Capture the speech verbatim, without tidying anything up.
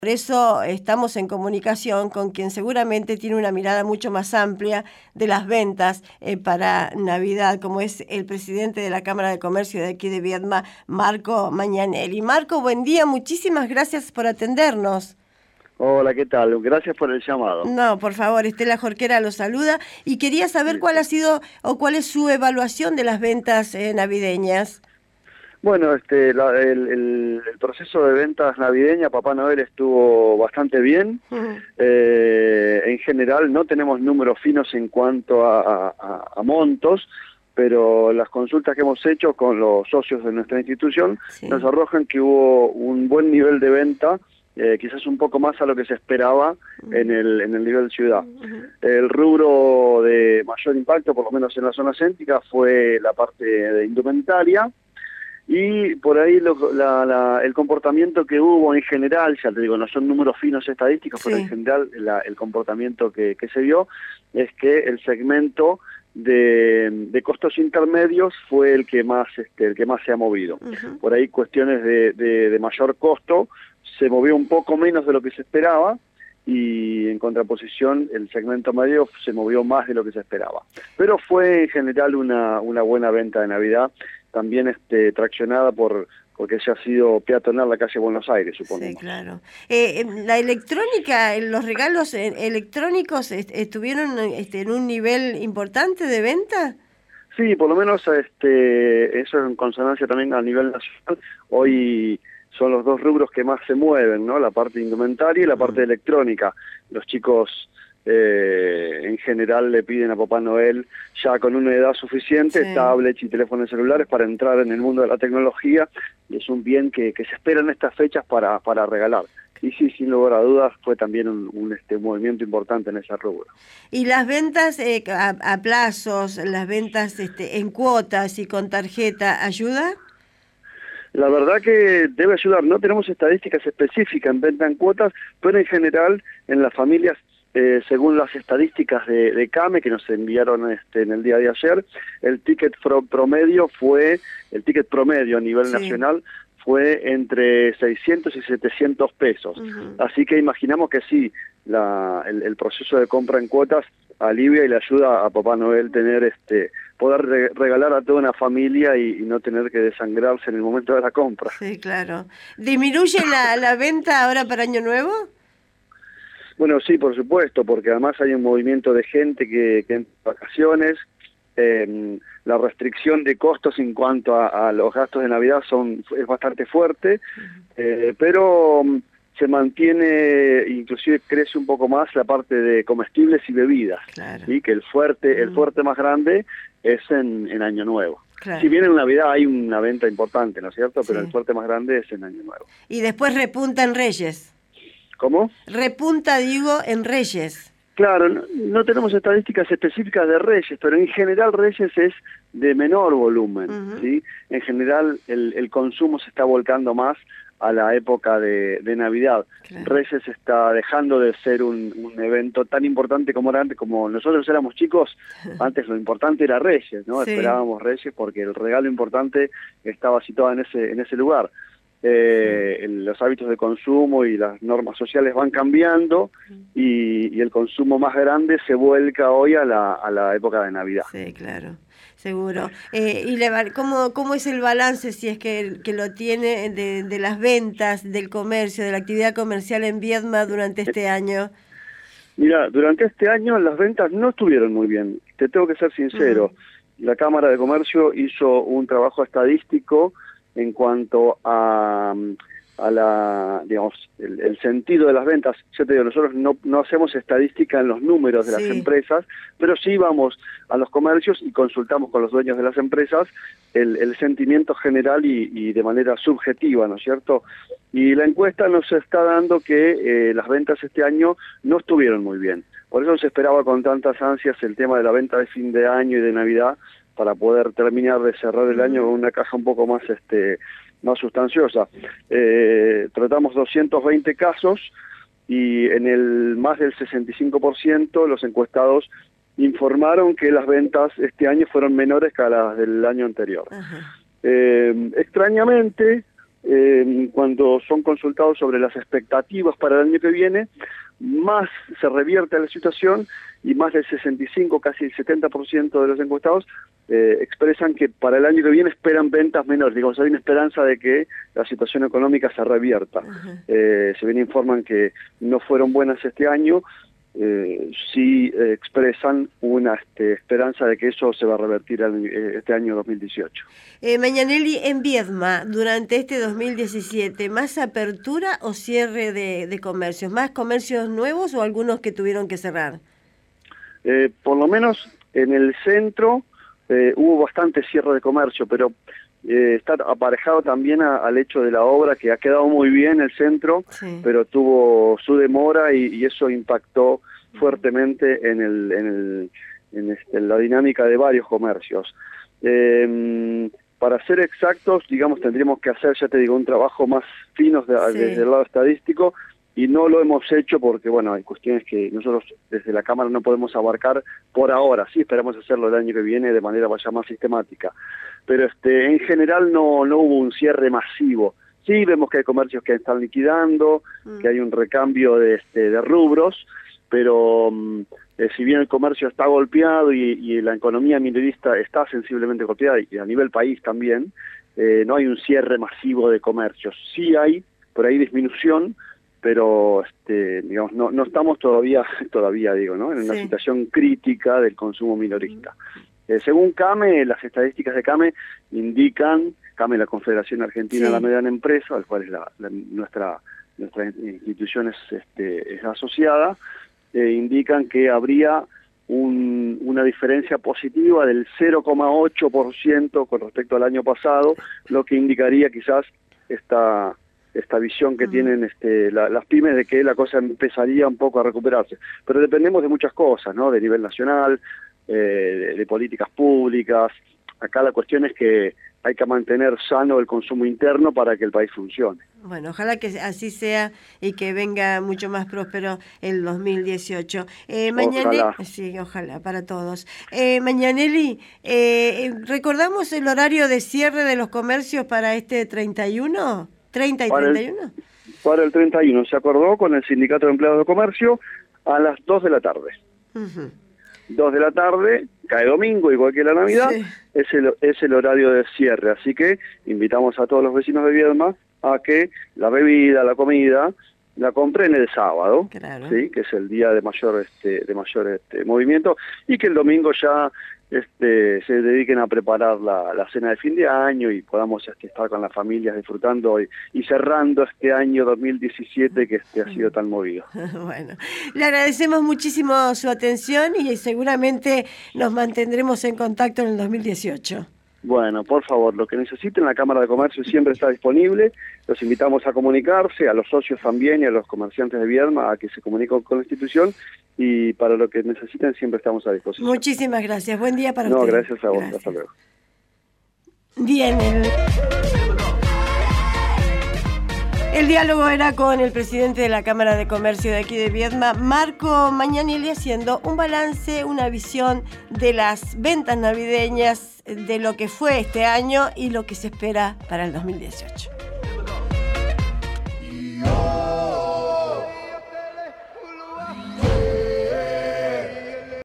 Por eso estamos en comunicación con quien seguramente tiene una mirada mucho más amplia de las ventas eh, para Navidad, como es el presidente de la Cámara de Comercio de aquí de Viedma, Marco Mañanelli. Marco, buen día, muchísimas gracias por atendernos. Hola, ¿qué tal? Gracias por el llamado. No, por favor, Estela Jorquera lo saluda y quería saber cuál ha Listo. sido o cuál es su evaluación de las ventas eh, navideñas. Bueno, este, la- el, el- el proceso de ventas navideña, Papá Noel estuvo bastante bien. Mm. Eh, en general no tenemos números finos en cuanto a, a- a- a montos, pero las consultas que hemos hecho con los socios de nuestra institución nos Sí. arrojan que hubo un buen nivel de venta, eh, quizás un poco más a lo que se esperaba en Mm. el, en el nivel ciudad. Ujú. El rubro de mayor impacto, por lo menos en la zona céntrica, fue la parte de indumentaria. Y por ahí lo- la- la- el comportamiento que hubo en general, ya te digo, no son números finos estadísticos, pero en Sí. general la- el comportamiento que, que se vio es que el segmento de, de costos intermedios fue el que más este, el que más se ha movido. Ujú. Por ahí cuestiones de, de- de mayor costo se movió un poco menos de lo que se esperaba, y en contraposición el segmento medio se movió más de lo que se esperaba. Pero fue en general una, una buena venta de Navidad, también este, traccionada por porque ya ha sido peatonal la calle Buenos Aires, Sí, suponemos. claro. Eh, em, la electrónica, eh, los regalos eh, electrónicos est- estuvieron este, en un nivel importante de venta. Sí, por lo menos este, eso es en consonancia también a nivel nacional. Hoy son los dos rubros que más se mueven, ¿no? La parte indumentaria y la parte Mm. electrónica. Los chicos eh, en general le piden a Papá Noel, ya con una edad suficiente, Sí. tablets y teléfonos celulares para entrar en el mundo de la tecnología, y es un bien que, que se espera en estas fechas para, para regalar. Y sí, sin lugar a dudas, fue también un, un este, movimiento importante en ese rubro. Y las ventas eh, a, a plazos, las ventas este, en cuotas y con tarjeta, ¿ayuda? La verdad que debe ayudar. No tenemos estadísticas específicas en venta en cuotas, pero en general en las familias, eh, según las estadísticas de, de CAME que nos enviaron este, en el día de ayer, el ticket pro- promedio fue, el ticket promedio a nivel Sí. nacional fue entre seiscientos y setecientos pesos. Ujú. Así que imaginamos que sí, la, el, el proceso de compra en cuotas alivia y le ayuda a Papá Noel tener este poder re- regalar a toda una familia y, y no tener que desangrarse en el momento de la compra. Sí, claro. ¿Disminuye la, la venta ahora para Año Nuevo? Bueno, sí, por supuesto, porque además hay un movimiento de gente que, que entra de vacaciones. Eh, la restricción de costos en cuanto a, a los gastos de Navidad son es bastante fuerte, eh, pero mm, se mantiene, inclusive crece un poco más la parte de comestibles y bebidas, Claro. ¿sí? Que el fuerte, el Mm. fuerte más grande es en, en Año Nuevo. Si Claro. bien en Navidad hay una venta importante, ¿no es cierto? Pero el Sí. fuerte más grande es en Año Nuevo. Y después repunta en Reyes. ¿Cómo? Repunta, digo, en Reyes. Claro, no, no tenemos estadísticas específicas de Reyes, pero en general Reyes es de menor volumen, Ujú. ¿sí? En general el, el consumo se está volcando más a la época de, de Navidad. Claro. Reyes está dejando de ser un, un evento tan importante como era antes, como nosotros éramos chicos, antes lo importante era Reyes, ¿no? Sí. Esperábamos Reyes porque el regalo importante estaba situado en ese, en ese lugar. Eh, el- los hábitos de consumo y las normas sociales van cambiando y, y el consumo más grande se vuelca hoy a la, a la época de Navidad. Sí, claro, seguro. Eh, ¿y le va- cómo, cómo es el balance, si es que, que lo tiene, de, de las ventas, del comercio, de la actividad comercial en Viedma durante este año? Mira, durante este año las ventas no estuvieron muy bien, te tengo que ser Mm. sincero. La Cámara de Comercio hizo un trabajo estadístico en cuanto a, a la, digamos, el, el sentido de las ventas. Yo te digo, nosotros no, no hacemos estadística en los números de las Sí. empresas, pero sí vamos a los comercios y consultamos con los dueños de las empresas el, el sentimiento general y, y de manera subjetiva, ¿no es cierto? Y la encuesta nos está dando que eh, las ventas este año no estuvieron muy bien. Por eso se esperaba con tantas ansias el tema de la venta de fin de año y de Navidad, para poder terminar de cerrar el año con una caja un poco más este más sustanciosa. Eh, tratamos doscientos veinte casos y en el más del sesenta y cinco por ciento los encuestados informaron que las ventas este año fueron menores que las del año anterior. Ajá. Eh, extrañamente, eh, cuando son consultados sobre las expectativas para el año que viene, más se revierte la situación y más del sesenta y cinco, casi el setenta por ciento de los encuestados eh, expresan que para el año que viene esperan ventas menores. Digamos, hay una esperanza de que la situación económica se revierta. Uh-huh. eh, se bien informan que no fueron buenas este año, eh, sí eh, expresan una este, esperanza de que eso se va a revertir en, eh, este año dos mil dieciocho. Eh, Mañanelli, en Viedma, durante este dos mil diecisiete, ¿más apertura o cierre de, de comercios? ¿Más comercios nuevos o algunos que tuvieron que cerrar? Eh, por lo menos en el centro eh, hubo bastante cierre de comercio, pero eh, está aparejado también a, al hecho de la obra, que ha quedado muy bien el centro, sí. pero tuvo su demora y, y eso impactó fuertemente en, el, en, el, en, este, en la dinámica de varios comercios. Eh, para ser exactos, digamos, tendríamos que hacer, ya te digo, un trabajo más fino de, sí. desde el lado estadístico, y no lo hemos hecho porque, bueno, hay cuestiones que nosotros desde la Cámara no podemos abarcar por ahora. Sí, esperamos hacerlo el año que viene de manera vaya más sistemática. Pero este, en general no, no hubo un cierre masivo. Sí, vemos que hay comercios que están liquidando, mm. que hay un recambio de, este, de rubros, pero eh, si bien el comercio está golpeado y, y la economía minorista está sensiblemente golpeada, y a nivel país también, eh, no hay un cierre masivo de comercios. Sí hay por ahí disminución, pero este, digamos, no, no estamos todavía, todavía digo, ¿no? en una sí. situación crítica del consumo minorista. Eh, según CAME, las estadísticas de CAME indican, CAME, la Confederación Argentina sí. de la Mediana Empresa, al cual es la, la, nuestra, nuestra institución es, este, es asociada, eh, indican que habría un, una diferencia positiva del cero coma ocho por ciento con respecto al año pasado, lo que indicaría quizás esta... esta visión que uh-huh. tienen este, la, las pymes de que la cosa empezaría un poco a recuperarse. Pero dependemos de muchas cosas, ¿no? De nivel nacional, eh, de, de políticas públicas. Acá la cuestión es que hay que mantener sano el consumo interno para que el país funcione. Bueno, ojalá que así sea y que venga mucho más próspero el dos mil dieciocho. Eh, Mañanelli, ojalá. Sí, ojalá, para todos. Eh, Mañanelli, eh, ¿recordamos el horario de cierre de los comercios para este treinta y uno? ¿treinta y para treinta y uno? El, para el treinta y uno se acordó con el Sindicato de Empleados de Comercio a las dos de la tarde. Uh-huh. dos de la tarde, cae domingo, igual que la Navidad, sí. es, el, es el horario de cierre. Así que invitamos a todos los vecinos de Viedma a que la bebida, la comida, la compren el sábado, claro. ¿sí? que es el día de mayor este, de mayor este, movimiento, y que el domingo ya este, se dediquen a preparar la, la cena de fin de año y podamos este, estar con las familias disfrutando y, y cerrando este año dos mil diecisiete que este, ha sido tan movido. Bueno, le agradecemos muchísimo su atención y seguramente nos mantendremos en contacto en el dos mil dieciocho. Bueno, por favor, lo que necesiten, la Cámara de Comercio siempre está disponible. Los invitamos a comunicarse, a los socios también y a los comerciantes de Viedma a que se comuniquen con la institución, y para lo que necesiten siempre estamos a disposición. Muchísimas gracias. Buen día para no, usted. No, gracias a vos. Gracias. Hasta luego. Bien, el... El diálogo era con el presidente de la Cámara de Comercio de aquí de Viedma, Marco Mañanelli, haciendo un balance, una visión de las ventas navideñas, de lo que fue este año y lo que se espera para el dos mil dieciocho.